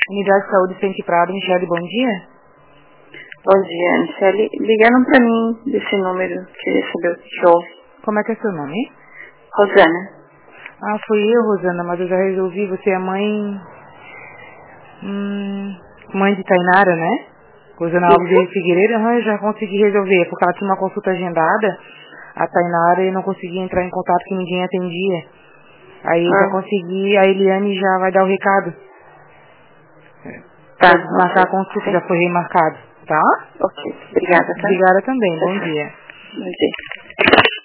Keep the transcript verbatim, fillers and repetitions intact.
Unidade de Saúde Centro Prado, Michele, bom dia. Bom dia, Michele. Ligaram pra mim desse número, queria saber o que houve. Como é que é seu nome? Rosana. Ah, fui eu, Rosana, mas eu já resolvi. Você é mãe... Hum, mãe de Tainara, né? Rosana Alves de Figueiredo. Ah, eu já consegui resolver, porque ela tinha uma consulta agendada, a Tainara, e não conseguia entrar em contato, que ninguém atendia. Aí eu Ah. já consegui, a Eliane já vai dar o recado. Tá, Pra marcar a ok. consulta, Sim. já foi remarcado, tá? Ok, obrigada, tá? Obrigada também, Tchau, bom tchau. dia. Bom dia.